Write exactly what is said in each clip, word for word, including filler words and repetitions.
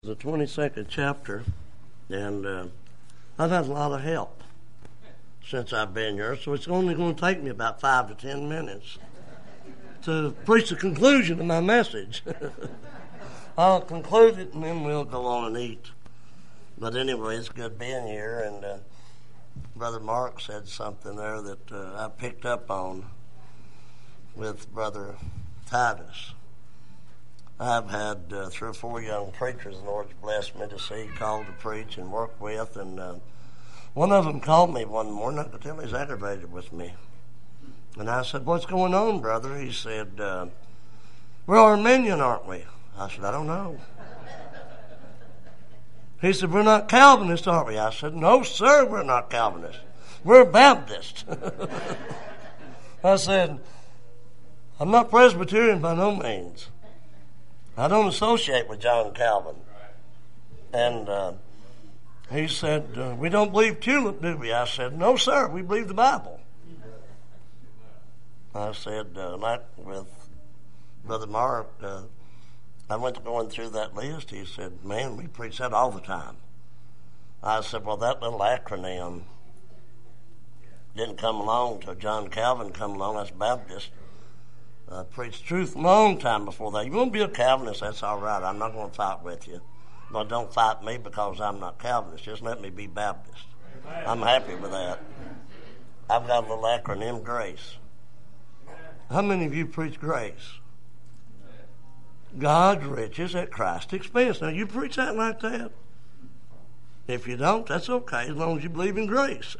The twenty-second chapter, and uh, I've had a lot of help since I've been here, so it's only going to take me about five to ten minutes to preach the conclusion of my message. I'll conclude it, and then we'll go on and eat. But anyway, it's good being here, and uh, Brother Mark said something there that uh, I picked up on with Brother Titus. I've had uh, three or four young preachers the Lord's blessed me to see, called to preach and work with, and uh, one of them called me one morning. I could tell he's aggravated with me. And I said, "What's going on, brother?" He said, uh, "We're Arminian, aren't we?" I said, "I don't know." He said, "We're not Calvinist, are we?" I said, "No, sir, we're not Calvinist. We're Baptist." I said, "I'm not Presbyterian by no means. I don't associate with John Calvin." And uh, he said, uh, "We don't believe tulip, do we?" I said, "No, sir, we believe the Bible." I said, uh, like with Brother Mark, uh, I went to going through that list. He said, "Man, we preach that all the time." I said, "Well, that little acronym didn't come along till John Calvin come along. That's Baptist. I preached truth a long time before that. You want to be a Calvinist, that's all right. I'm not going to fight with you. But don't fight me because I'm not Calvinist. Just let me be Baptist. I'm happy with that. I've got a little acronym, GRACE. How many of you preach grace? God's riches at Christ's expense. Now, you preach that like that? If you don't, that's okay, as long as you believe in grace.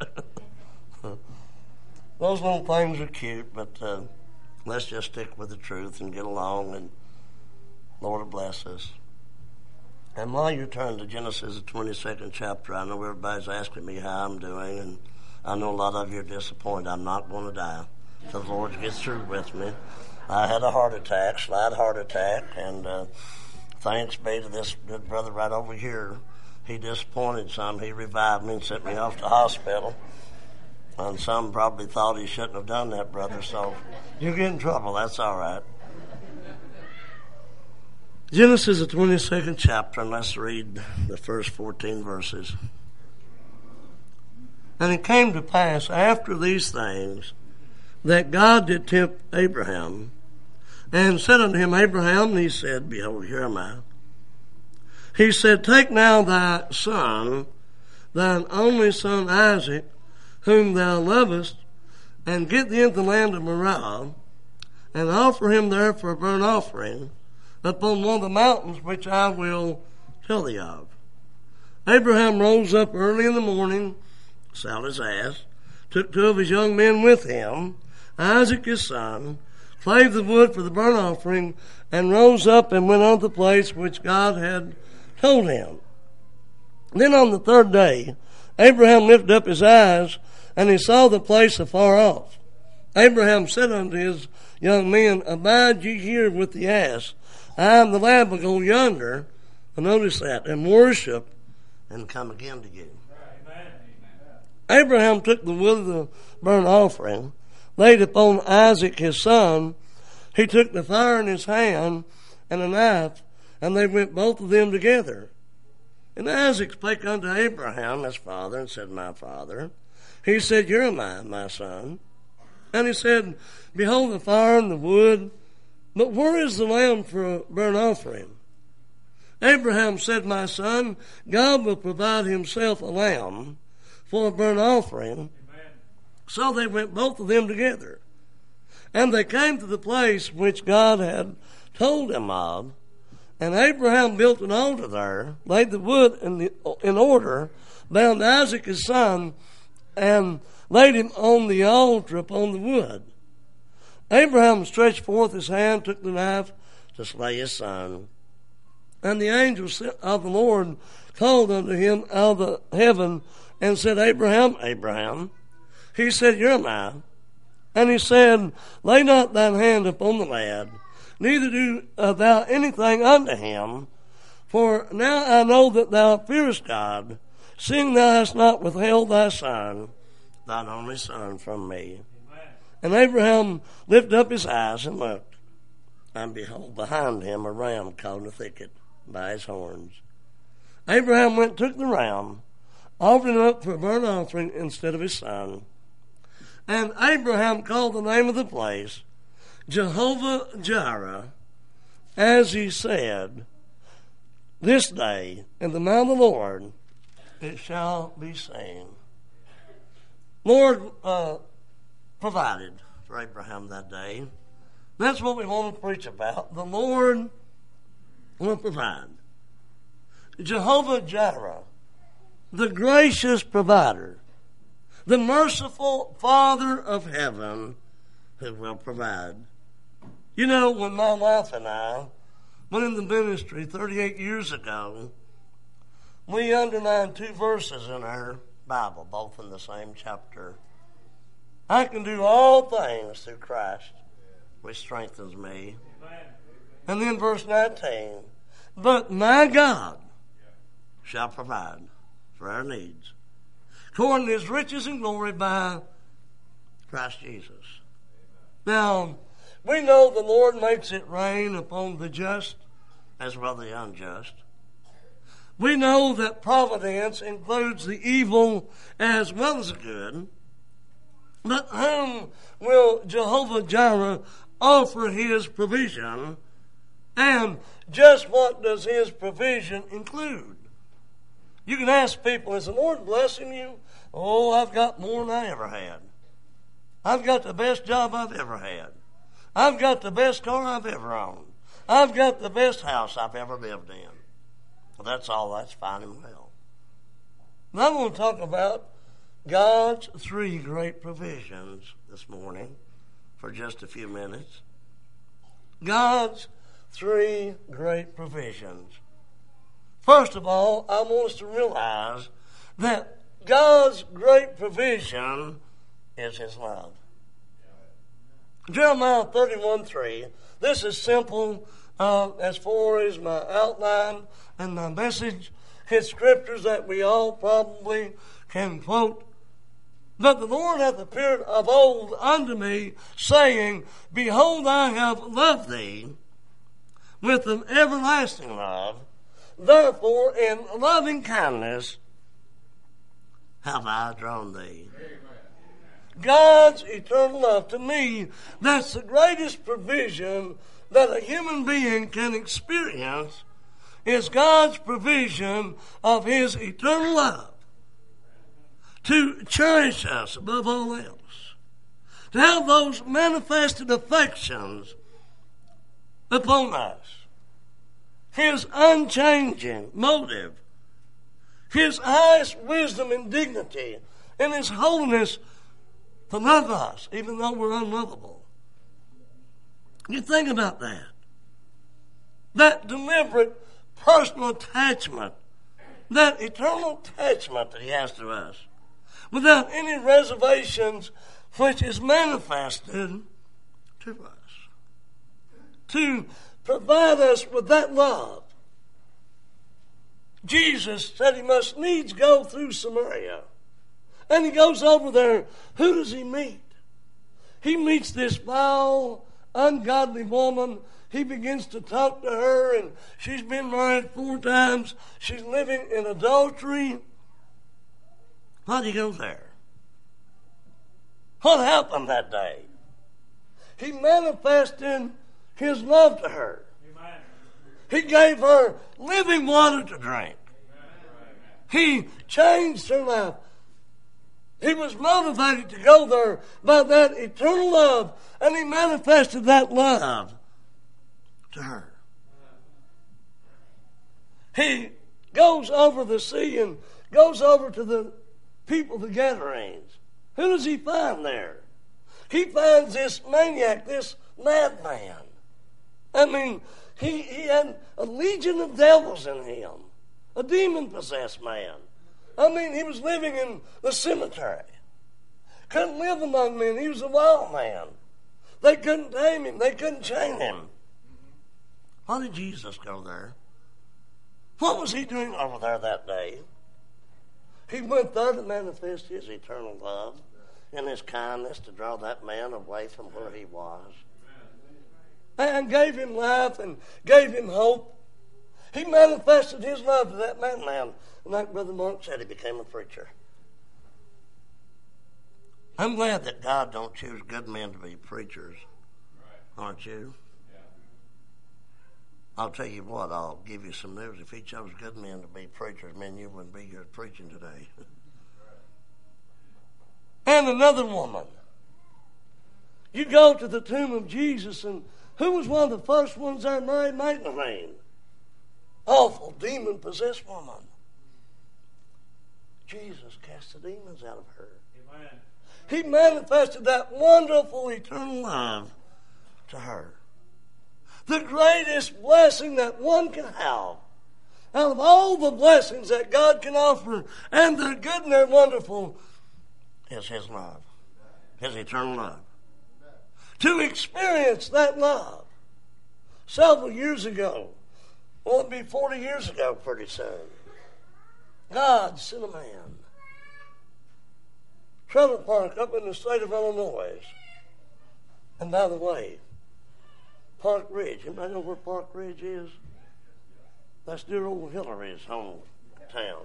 Those little things are cute, but... Uh, Let's just stick with the truth and get along, and Lord will bless us. And while you turn to Genesis, the twenty-second chapter, I know everybody's asking me how I'm doing, and I know a lot of you are disappointed. I'm not going to die until the Lord gets through with me. I had a heart attack, slight heart attack, and uh, thanks be to this good brother right over here. He disappointed some. He revived me and sent me off to the hospital. And some probably thought he shouldn't have done that, brother, so you get in trouble. That's all right. Genesis, the twenty-second chapter, and let's read the first fourteen verses. "And it came to pass after these things that God did tempt Abraham, and said unto him, Abraham, and he said, Behold, here am I. He said, Take now thy son, thine only son Isaac, whom thou lovest, and get thee into the land of Moriah, and offer him there for a burnt offering upon one of the mountains which I will tell thee of. Abraham rose up early in the morning, saddled his ass, took two of his young men with him, Isaac his son, clave the wood for the burnt offering, and rose up and went unto the place which God had told him. Then on the third day, Abraham lifted up his eyes, and he saw the place afar off. Abraham said unto his young men, Abide ye here with the ass. I and the lad will go yonder, and notice that, and worship, and come again to you. Amen. Abraham took the wood of the burnt offering, laid upon Isaac his son. He took the fire in his hand, and a knife, and they went both of them together. And Isaac spake unto Abraham his father, and said, My father. He said, Here am I, my son. And he said, Behold the fire and the wood, but where is the lamb for a burnt offering? Abraham said, My son, God will provide himself a lamb for a burnt offering. Amen. So they went both of them together. And they came to the place which God had told him of. And Abraham built an altar there, laid the wood in, the, in order, bound Isaac his son, and laid him on the altar upon the wood. Abraham stretched forth his hand, took the knife to slay his son. And the angel of the Lord called unto him out of the heaven, and said, Abraham, Abraham. He said, Here am I. And he said, Lay not thine hand upon the lad, neither do uh, thou anything unto him, for now I know that thou fearest God, seeing thou hast not withheld thy son, thine only son, from me. Amen. And Abraham lifted up his eyes and looked, and behold, behind him a ram caught in a thicket by his horns. Abraham went and took the ram, offered him up for a burnt offering instead of his son. And Abraham called the name of the place Jehovah-Jireh, as he said, this day in the mount of the Lord it shall be seen. Lord uh, provided for Abraham that day. That's what we want to preach about. The Lord will provide. Jehovah-Jireh, the gracious provider, the merciful Father of heaven who will provide. You know, when my wife and I went in the ministry thirty-eight years ago, we underlined two verses in our Bible, both in the same chapter. I can do all things through Christ, which strengthens me. And then verse nineteen, but my God shall provide for our needs, according to his riches and glory by Christ Jesus. Now, we know the Lord makes it rain upon the just as well as the unjust. We know that providence includes the evil as well as the good. But whom will Jehovah-Jireh offer his provision? And just what does his provision include? You can ask people, is the Lord blessing you? Oh, I've got more than I ever had. I've got the best job I've ever had. I've got the best car I've ever owned. I've got the best house I've ever lived in. Well, that's all. That's fine and well. And I'm going to talk about God's three great provisions this morning for just a few minutes. God's three great provisions. First of all, I want us to realize that God's great provision is his love. Jeremiah thirty-one three. This is simple uh, as far as my outline and my message. It's scriptures that we all probably can quote. But the Lord hath appeared of old unto me, saying, behold, I have loved thee with an everlasting love. Therefore, in loving kindness have I drawn thee. God's eternal love, to me, that's the greatest provision that a human being can experience, is God's provision of his eternal love to cherish us above all else, to have those manifested affections upon us, his unchanging motive, his highest wisdom and dignity, and his holiness to love us, even though we're unlovable. You think about that. That deliberate personal attachment, that eternal attachment that he has to us, without any reservations, which is manifested to us, to provide us with that love. Jesus said he must needs go through Samaria. And he goes over there. Who does he meet? He meets this foul, ungodly woman. He begins to talk to her, and she's been married four times. She's living in adultery. Why did he go there? What happened that day? He manifested his love to her. Amen. He gave her living water to drink. Amen. He changed her life. He was motivated to go there by that eternal love, and he manifested that love to her. He goes over the sea and goes over to the people, the Gadarenes. Who does he find there? He finds this maniac, this madman. I mean, he, he had a legion of devils in him, a demon-possessed man. I mean, he was living in the cemetery. Couldn't live among men. He was a wild man. They couldn't tame him. They couldn't chain him. Why did Jesus go there? What was he doing over there that day? He went there to manifest his eternal love and his kindness to draw that man away from where he was. And gave him life and gave him hope. He manifested his love to that man, man. And like Brother Mark said, he became a preacher. I'm glad that God don't choose good men to be preachers. Right. Aren't you? Yeah. I'll tell you what, I'll give you some news. If he chose good men to be preachers, men, you wouldn't be here preaching today. And another woman. You go to the tomb of Jesus, and who was one of the first ones there? Mary Magdalene. Awful demon-possessed woman. Jesus cast the demons out of her. Amen. He manifested that wonderful eternal love to her. The greatest blessing that one can have out of all the blessings that God can offer, and they're good and they're wonderful, is his love. His eternal love. To experience that love. Several years ago, well, it'll be forty years ago pretty soon, God sent a man. Trailer park up in the state of Illinois. And by the way, Park Ridge. Anybody know where Park Ridge is? That's dear old Hillary's hometown.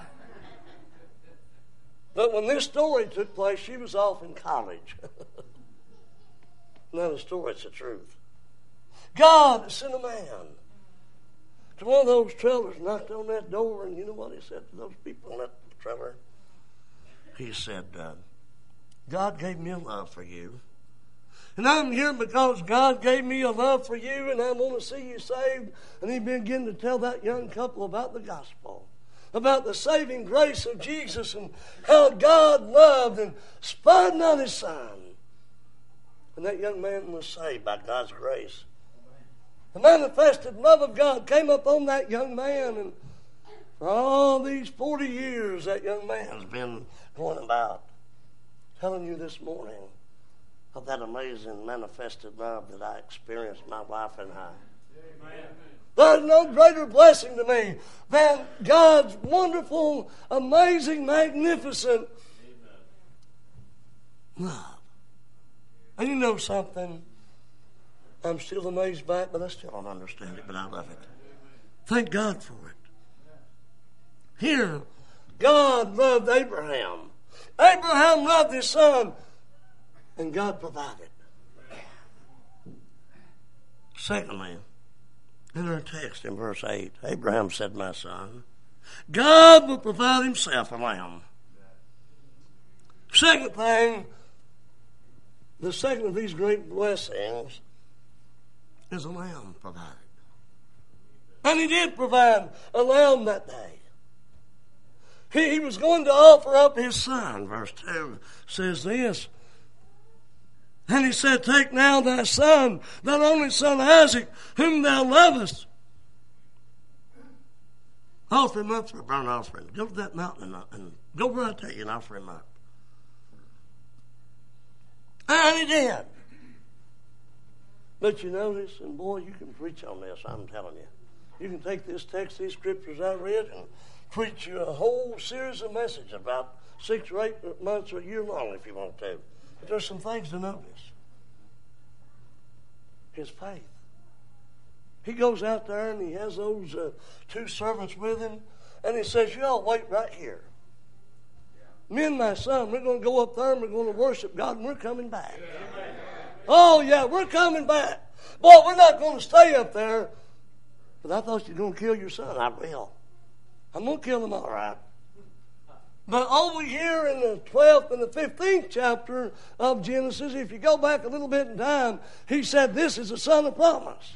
But when this story took place, she was off in college. Not a story, it's the truth. God sent a man to one of those trailers, knocked on that door, and you know what he said to those people in that trailer? He said, uh, God gave me a love for you. And I'm here because God gave me a love for you, and I want to see you saved. And he began to tell that young couple about the gospel, about the saving grace of Jesus, and how God loved and spared not his son. And that young man was saved by God's grace. The manifested love of God came upon that young man, and for all these forty years, that young man's been going about telling you this morning of that amazing manifested love that I experienced, my wife and I. Amen. There's no greater blessing to me than God's wonderful, amazing, magnificent Amen. Love. And you know something? I'm still amazed by it, but I still don't understand it, but I love it. Thank God for it. Here, God loved Abraham. Abraham loved his son, and God provided. Secondly, in our text in verse eight, Abraham said, my son, God will provide himself a lamb. Second thing, the second of these great blessings is a lamb provided. And he did provide a lamb that day. He, he was going to offer up his son. Verse two says this. And he said, take now thy son, thine only son Isaac, whom thou lovest. Offer him up for a burnt offering. Go to that mountain and, and go where I tell you and offer him up. And he did. But you notice, and boy, you can preach on this, I'm telling you. You can take this text, these scriptures I read, and preach you a whole series of messages about six or eight months or a year long if you want to. But there's some things to notice. His faith. He goes out there and he has those uh, two servants with him, and he says, you all wait right here. Yeah. Me and my son, we're going to go up there and we're going to worship God, and we're coming back. Yeah. Oh, yeah, we're coming back. Boy, we're not going to stay up there. But I thought you were going to kill your son. I will. I'm going to kill him all right. But over here in the twelfth and the fifteenth chapter of Genesis, if you go back a little bit in time, he said this is the son of promise.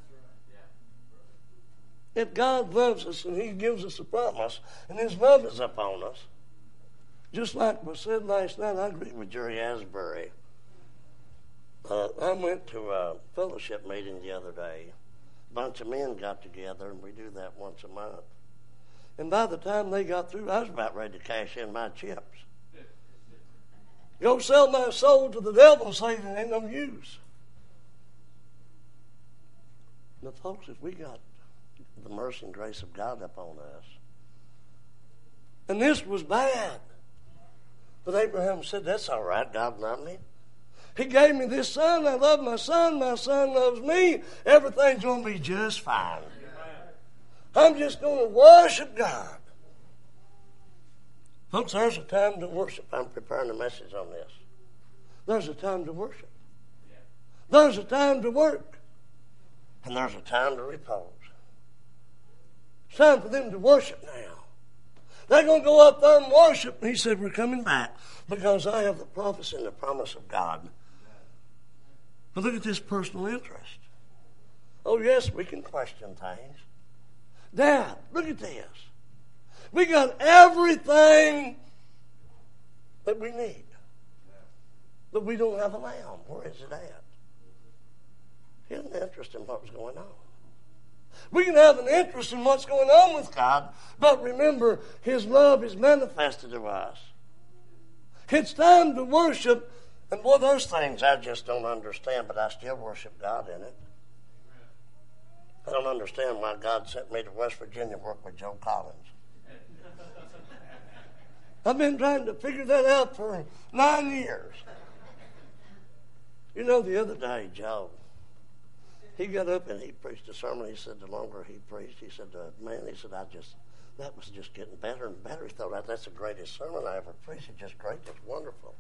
If God loves us and he gives us a promise, and his love is upon us, just like was said last night, I agree with Jerry Asbury. Uh, I went to a fellowship meeting the other day. A bunch of men got together, and we do that once a month. And by the time they got through, I was about ready to cash in my chips. Go sell my soul to the devil and say there ain't no use. But folks, if we got the mercy and grace of God upon us, and this was bad, but Abraham said, that's all right, God loved me. He gave me this son, I love my son, my son loves me, everything's going to be just fine. I'm just going to worship God. Folks, there's a time to worship. I'm preparing a message on this. There's a time to worship. There's a time to work. And there's a time to repose. It's time for them to worship now. They're going to go up there and worship. And he said, we're coming back because I have the prophecy and the promise of God. But look at this personal interest. Oh, yes, we can question things. Dad, look at this. We got everything that we need. But we don't have a lamb. Where is it at? He had an interest in what was going on. We can have an interest in what's going on with God, but remember, His love is manifested to us. It's time to worship, and boy, those things I just don't understand, but I still worship God in it. I don't understand why God sent me to West Virginia to work with Joe Collins. I've been trying to figure that out for nine years. You know, the other day, Joe, he got up and he preached a sermon. He said the longer he preached, he said, uh, man, he said, I just, that was just getting better and better. He thought, that's the greatest sermon I ever preached. It's just great. It's wonderful.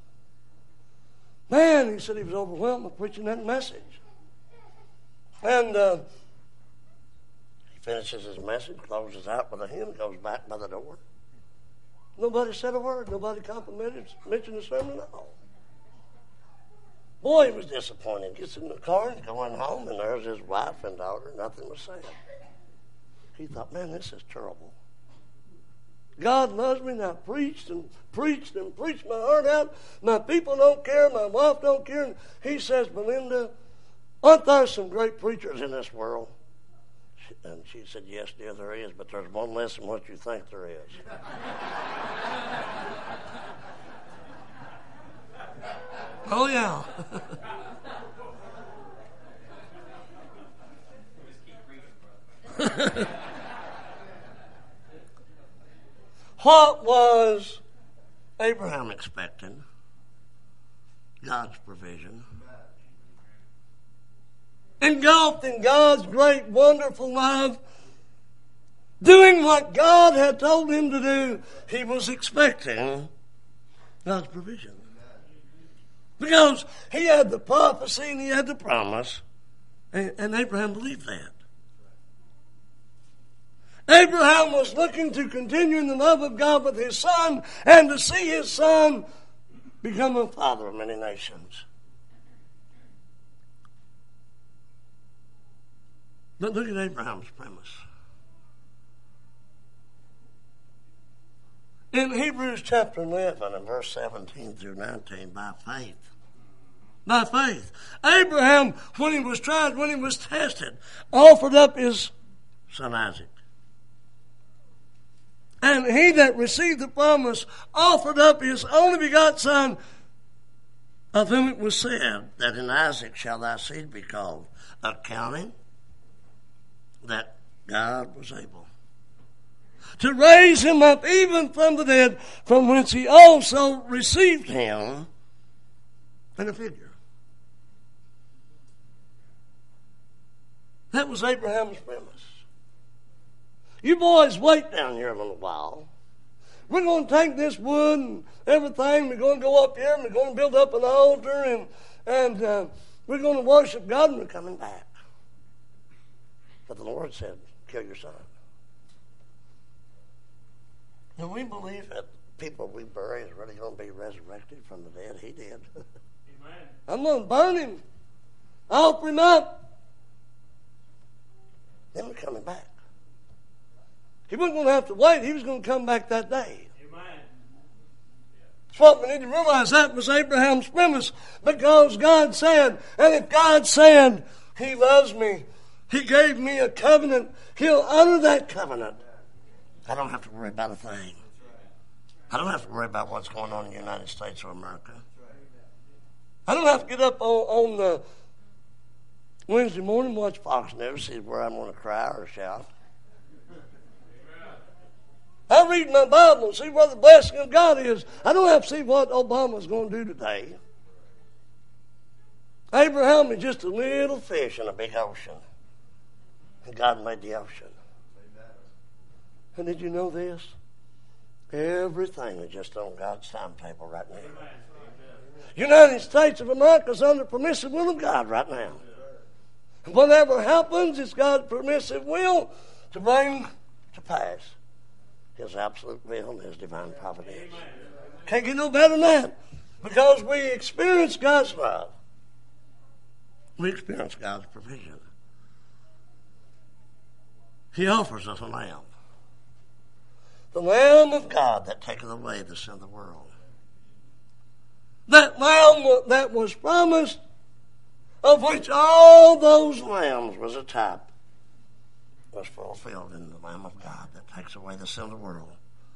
Man, he said he was overwhelmed with preaching that message. And uh, he finishes his message, closes out with a hymn, goes back by the door. Nobody said a word. Nobody complimented, mentioned the sermon at all. Boy, he was disappointed. Gets in the car and going home, and there's his wife and daughter. Nothing was said. He thought, man, this is terrible. God loves me, and I preached and preached and preached my heart out. My people don't care. My wife don't care. And he says, Belinda, aren't there some great preachers in this world? And she said, yes, dear, there is, but there's one less than what you think there is. Oh, yeah. What was Abraham expecting? God's provision. Engulfed in God's great, wonderful love, doing what God had told him to do, he was expecting God's provision. Because he had the prophecy and he had the promise, and, and Abraham believed that. Abraham was looking to continue in the love of God with his son and to see his son become a father of many nations. But look at Abraham's premise. In Hebrews chapter eleven and verse seventeen through nineteen, by faith. By faith. Abraham, when he was tried, when he was tested, offered up his son Isaac. And he that received the promise offered up his only begotten son, of whom it was said, that in Isaac shall thy seed be called, accounting that God was able to raise him up even from the dead, from whence he also received him in a figure. That was Abraham's premise. You boys wait down here a little while. We're going to take this wood and everything. We're going to go up here and we're going to build up an altar and, and uh, we're going to worship God and we're coming back. But the Lord said, kill your son. Do we believe that people we bury is really going to be resurrected from the dead? He did. Amen. I'm going to burn him. I'll offer him up. Then we're coming back. He wasn't going to have to wait. He was going to come back that day. Amen. That's what we need to realize. That was Abraham's premise. Because God said, and if God said, He loves me, He gave me a covenant, He'll honor that covenant. I don't have to worry about a thing. I don't have to worry about what's going on in the United States or America. I don't have to get up on, on the Wednesday morning and watch Fox News, see where I'm going to cry or shout. I read my Bible and see where the blessing of God is. I don't have to see what Obama's going to do today. Abraham is just a little fish in a big ocean. And God made the ocean. And did you know this? Everything is just on God's timetable right now. United States of America is under permissive will of God right now. And whatever happens, it's God's permissive will to bring to pass His absolute will and His divine providence. Can't get no better than that. Because we experience God's love. We experience God's provision. He offers us a lamb. The Lamb of God that taketh away the sin of the world. That lamb that was promised, of which all those lambs was a type, was fulfilled in the Lamb of God that takes away the sin of the world.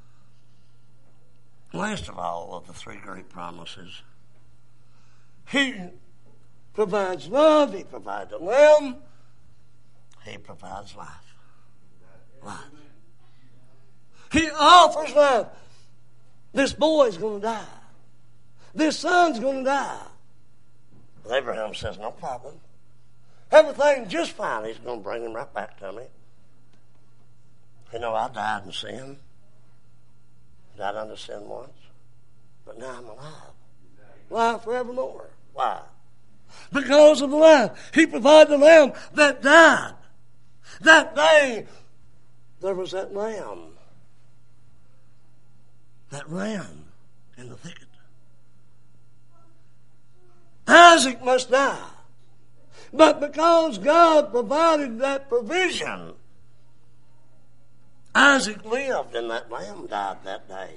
Last of all of the three great promises, He provides love, He provides a lamb, He provides life. Life. He offers life. This boy's going to die. This son's going to die. But Abraham says, no problem. Everything's just fine. He's going to bring him right back to me. You know, I died in sin. Died under sin once. But now I'm alive. Alive forevermore. Why? Because of the Lamb. He provided the Lamb that died. That day, there was that lamb. That lamb in the thicket. Isaac must die. But because God provided that provision, Isaac lived and that lamb died that day.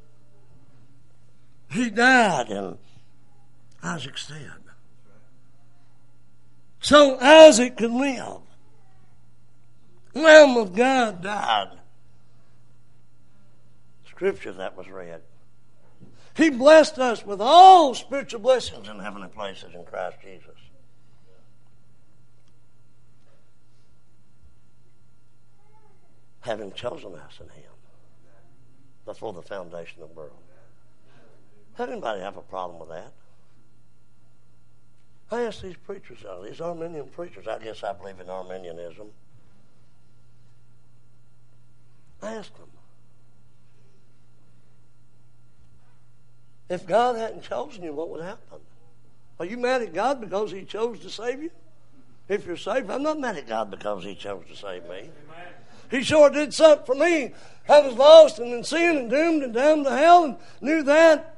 He died in Isaac's stead. So Isaac could live. Lamb of God died. Scripture that was read. He blessed us with all spiritual blessings in heavenly places in Christ Jesus. Having chosen us in Him before the foundation of the world. Does anybody have a problem with that? I ask these preachers, uh, these Arminian preachers, I guess I believe in Arminianism. I ask them, if God hadn't chosen you, what would happen? Are you mad at God because He chose to save you? If you're saved, I'm not mad at God because He chose to save me. He sure did something for me. I was lost and in sin and doomed and damned to hell and knew that.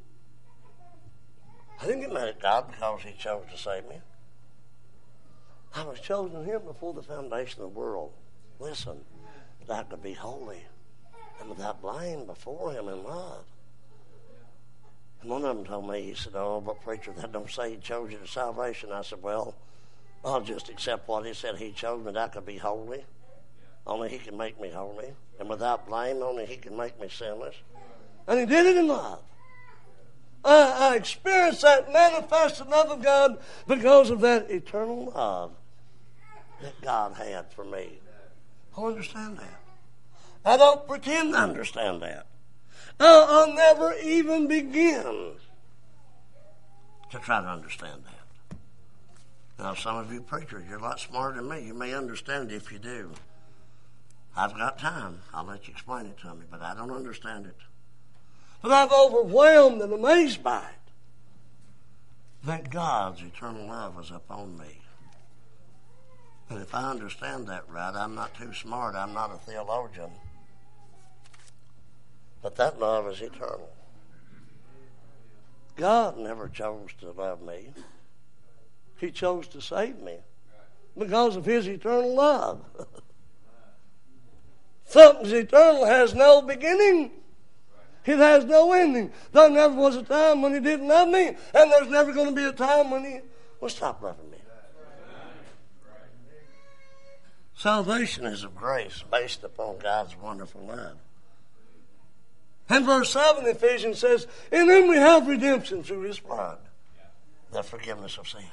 I didn't get mad at God because He chose to save me. I was chosen in Him before the foundation of the world. Listen, that I could be holy and without blame before Him in love. And one of them told me, he said, oh, but preacher, that don't say He chose you to salvation. I said, well, I'll just accept what He said. He chose me that I could be holy. Only He can make me holy. And without blame, only He can make me sinless. And He did it in love. I, I experienced that manifested love of God because of that eternal love that God had for me. I understand that. I don't pretend to understand that. I'll, I'll never even begin to try to understand that. Now, some of you preachers, you're a lot smarter than me. You may understand it if you do. I've got time. I'll let you explain it to me, but I don't understand it. But I'm overwhelmed and amazed by it. That God's eternal love was upon me. And if I understand that right, I'm not too smart. I'm not a theologian. But that love is eternal. God never chose to love me. He chose to save me because of His eternal love. Something's eternal has no beginning. It has no ending. There never was a time when He didn't love me, and there's never going to be a time when He will stop loving me. Salvation is of grace based upon God's wonderful love. And verse seven, Ephesians says, in whom we have redemption through His blood, the forgiveness of sins.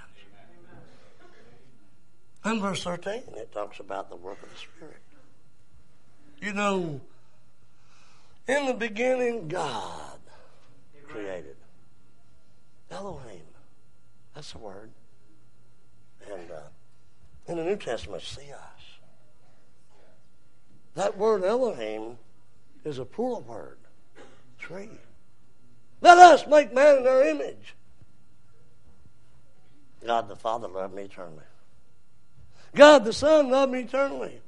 And verse thirteen, it talks about the work of the Spirit. You know, in the beginning, God created. Elohim. That's the word. And uh, in the New Testament, Theos. That word Elohim is a plural word. Three. Let us make man in our image. God the Father loved me eternally. God the Son loved me eternally.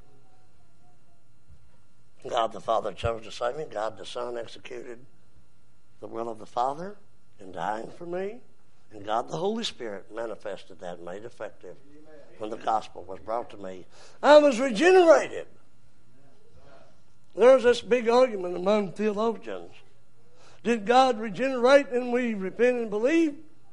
God the Father chose to save me. God the Son executed the will of the Father in dying for me. And God the Holy Spirit manifested that and made effective when the gospel was brought to me. I was regenerated. There's this big argument among theologians. Did God regenerate and we repent and believe?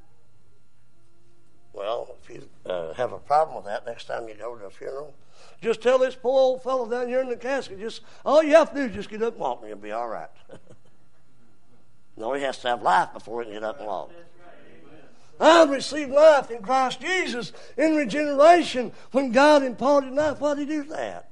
Well, if you uh, have a problem with that, next time you go to a funeral, just tell this poor old fellow down here in the casket, just all you have to do is just get up and walk and you'll be all right. No, he has to have life before he can get up and walk. I've received life in Christ Jesus in regeneration. When God imparted life, why did he do that?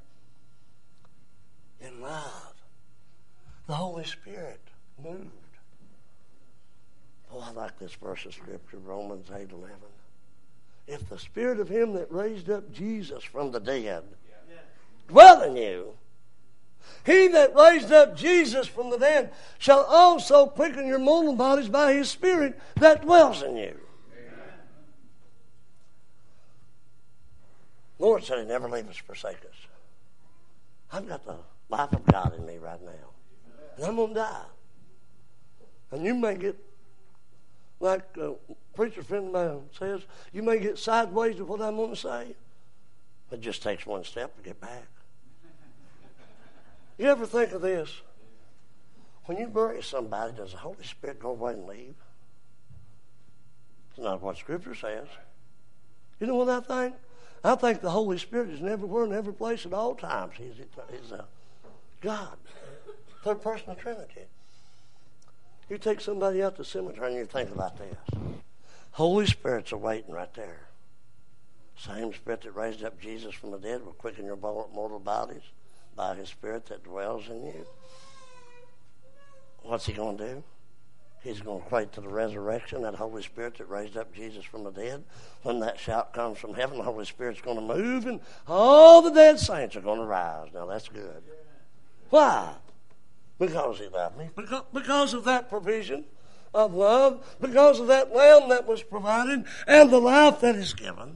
In love. The Holy Spirit moved. Oh, I like this verse of Scripture, Romans eight eleven. If the Spirit of him that raised up Jesus from the dead dwell in you, he that raised up Jesus from the dead shall also quicken your mortal bodies by his Spirit that dwells in you. Amen. Lord said he'd never leave us, forsake us. I've got the life of God in me right now. And I'm going to die. And you may get, like a preacher friend of mine says, you may get sideways with what I'm going to say. It just takes one step to get back. You ever think of this? When you bury somebody, does the Holy Spirit go away and leave? It's not what Scripture says. You know what I think? I think the Holy Spirit is everywhere and every place at all times. He's, he's a God. Third person of the Trinity. You take somebody out to the cemetery and you think about this. Holy Spirit's awaiting right there. Same Spirit that raised up Jesus from the dead will quicken your mortal bodies by his Spirit that dwells in you. What's he going to do? He's going to equate to the resurrection, that Holy Spirit that raised up Jesus from the dead. When that shout comes from heaven, the Holy Spirit's going to move and all the dead saints are going to rise. Now that's good. Why? Because he loved me. Because, because of that provision of love. Because of that lamb that was provided and the life that is given.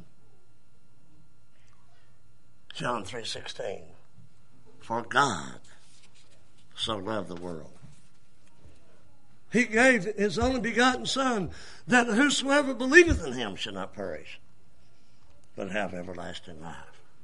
John three sixteen. For God so loved the world. He gave his only begotten Son, that whosoever believeth in him should not perish, but have everlasting life.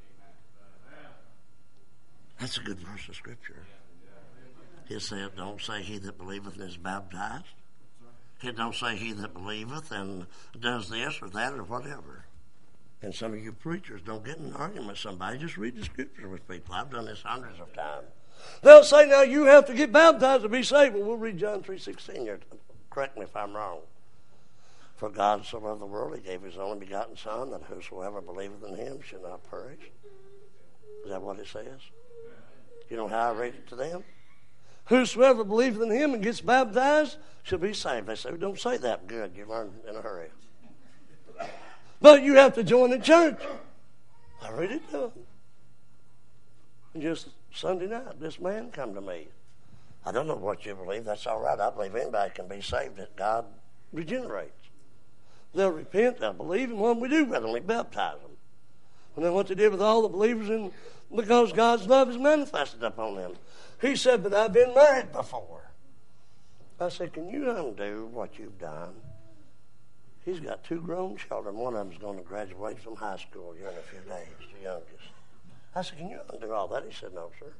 That's a good verse of Scripture. He said, don't say he that believeth and is baptized. It don't say he that believeth and does this or that or whatever. And some of you preachers don't get in an argument with somebody. Just read the Scripture with people. I've done this hundreds of times. They'll say, now you have to get baptized to be saved. Well, we'll read John three sixteen here. Correct me if I'm wrong. For God so loved the world, he gave his only begotten Son, that whosoever believeth in him should not perish. Is that what it says? You know how I read it to them? Whosoever believeth in him and gets baptized shall be saved. They say, well, don't say that. Good, you learn in a hurry. But you have to join the church. I read it to them. And just Sunday night, this man come to me. I don't know what you believe. That's all right. I believe anybody can be saved, that God regenerates. They'll repent, they'll believe, and when we do with them, we baptize them. And then what they did with all the believers, in, because God's love is manifested upon them. He said, but I've been married before. I said, can you undo what you've done? He's got two grown children. One of them's going to graduate from high school here in a few days, the youngest. I said, can you undo all that? He said, no, sir.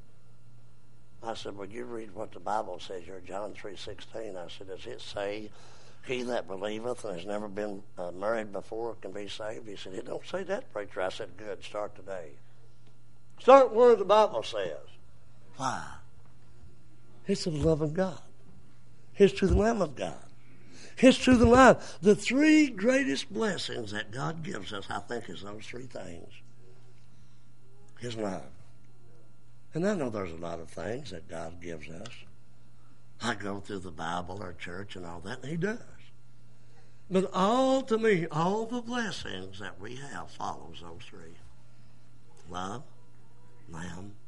I said, well, you read what the Bible says here, John three sixteen. I said, does it say, he that believeth and has never been uh, married before can be saved? He said, it don't say that, preacher. I said, good, start today. Start where the Bible says. Why? It's the love of God. It's to the Lamb of God. It's to the life. The three greatest blessings that God gives us, I think, is those three things. His love. And I know there's a lot of things that God gives us. I go through the Bible or church and all that, and he does. But all, to me, all the blessings that we have follows those three. Love, Lamb,